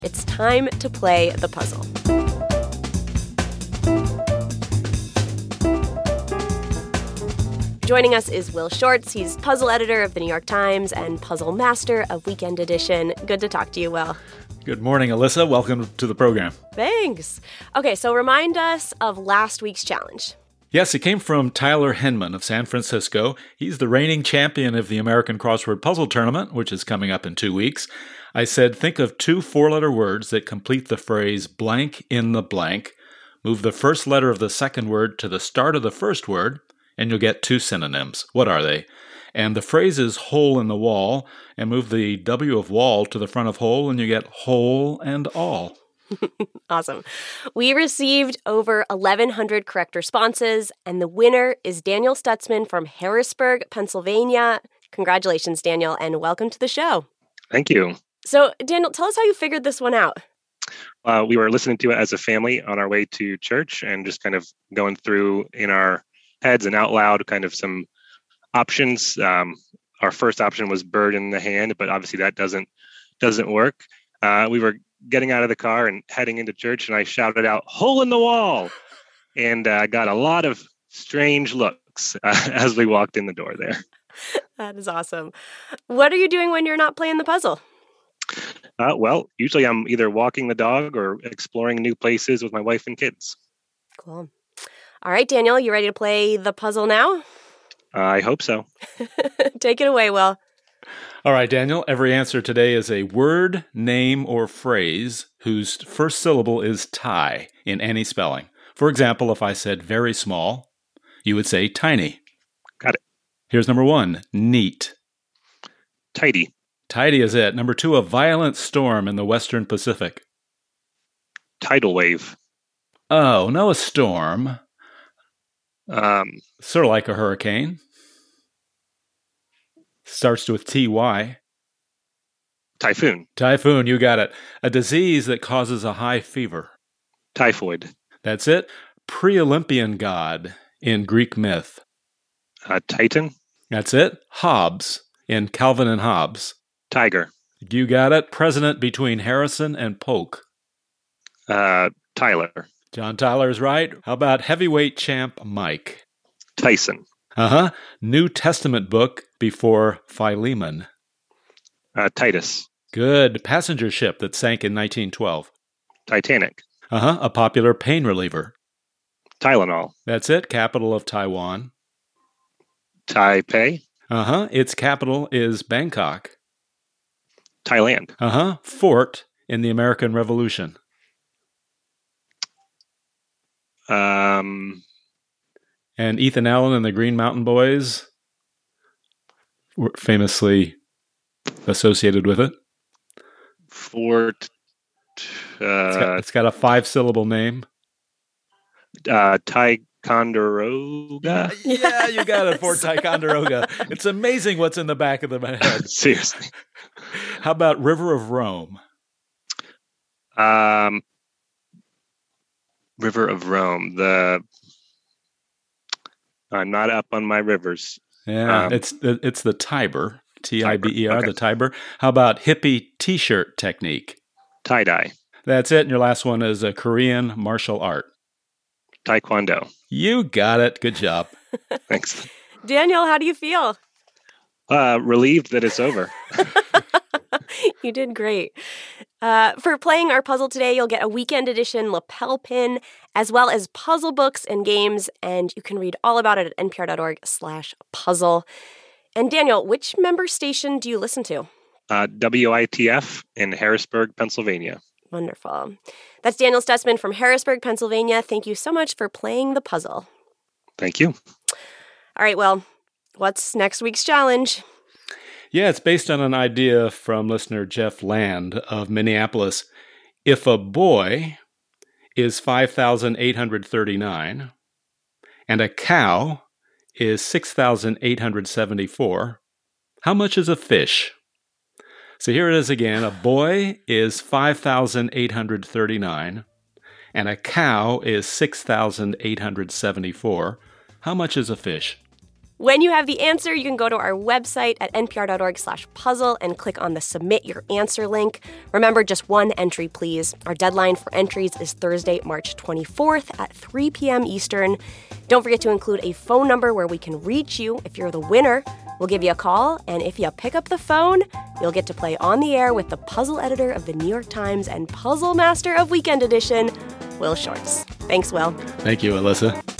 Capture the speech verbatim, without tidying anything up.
It's time to play the puzzle. Joining us is Will Shortz. He's puzzle editor of the New York Times and puzzle master of Weekend Edition. Good to talk to you, Will. Good morning, Alyssa. Welcome to the program. Thanks. Okay, so remind us of last week's challenge. Yes, it came from Tyler Henman of San Francisco. He's the reigning champion of the American Crossword Puzzle Tournament, which is coming up in two weeks. I said, think of two four-letter words that complete the phrase blank in the blank. Move the first letter of the second word to the start of the first word, and you'll get two synonyms. What are they? And the phrase is hole in the wall, and move the W of wall to the front of hole, and you get whole and all. Awesome. We received over eleven hundred correct responses, and the winner is Daniel Stutzman from Harrisburg, Pennsylvania. Congratulations, Daniel, and welcome to the show. Thank you. So, Daniel, tell us how you figured this one out. Uh, we were listening to it as a family on our way to church and just kind of going through in our heads and out loud kind of some options. Um, our first option was bird in the hand, but obviously that doesn't doesn't work. Uh, we were getting out of the car and heading into church, and I shouted out, hole in the wall, and I uh, got a lot of strange looks uh, as we walked in the door there. That is awesome. What are you doing when you're not playing the puzzle? Uh, well, usually I'm either walking the dog or exploring new places with my wife and kids. Cool. All right, Daniel, you ready to play the puzzle now? Uh, I hope so. Take it away, Will. All right, Daniel, every answer today is a word, name, or phrase whose first syllable is tie in any spelling. For example, if I said very small, you would say tiny. Got it. Here's number one, neat. Tidy. Tidy is it. Number two, a violent storm in the Western Pacific. Tidal wave. Oh, no, a storm. Um, sort of like a hurricane. Starts with T Y. Typhoon. Typhoon, you got it. A disease that causes a high fever. Typhoid. That's it. Pre-Olympian god in Greek myth. Uh, Titan. That's it. Hobbes in Calvin and Hobbes. Tiger. You got it. President between Harrison and Polk. Uh, Tyler. John Tyler's right. How about heavyweight champ Mike? Tyson. Uh-huh. New Testament book before Philemon. Uh, Titus. Good. Passenger ship that sank in nineteen twelve. Titanic. Uh-huh. A popular pain reliever. Tylenol. That's it. Capital of Taiwan. Taipei. Uh-huh. Its capital is Bangkok. Thailand. Uh-huh. Fort in the American Revolution. Um... And Ethan Allen and the Green Mountain Boys were famously associated with it. Fort. Uh, it's got, it's got a five-syllable name. Uh, Ticonderoga? Yeah, you got it, Fort Ticonderoga. It's amazing what's in the back of my head. Seriously. How about River of Rome? Um, River of Rome. The... I'm not up on my rivers. Yeah, um, it's it's the Tiber, T I B E R, okay. the Tiber. How about hippie T-shirt technique? Tie-dye. That's it. And your last one is a Korean martial art. Taekwondo. You got it. Good job. Thanks. Daniel, how do you feel? Uh, relieved that it's over. You did great. Uh, for playing our puzzle today, you'll get a Weekend Edition lapel pin, as well as puzzle books and games, and you can read all about it at npr.org slash puzzle. And Daniel, which member station do you listen to? Uh, W I T F in Harrisburg, Pennsylvania. Wonderful. That's Daniel Stutzman from Harrisburg, Pennsylvania. Thank you so much for playing the puzzle. Thank you. All right, well, what's next week's challenge? Yeah, it's based on an idea from listener Jeff Land of Minneapolis. If a boy is five thousand eight hundred thirty-nine and a cow is six thousand eight hundred seventy-four, how much is a fish? So here it is again. A boy is five thousand eight hundred thirty-nine and a cow is six thousand eight hundred seventy-four. How much is a fish? When you have the answer, you can go to our website at npr.org slash puzzle and click on the Submit Your Answer link. Remember, just one entry, please. Our deadline for entries is Thursday, March twenty-fourth at three p.m. Eastern. Don't forget to include a phone number where we can reach you. If you're the winner, we'll give you a call. And if you pick up the phone, you'll get to play on the air with the puzzle editor of the New York Times and puzzle master of Weekend Edition, Will Shortz. Thanks, Will. Thank you, Alyssa.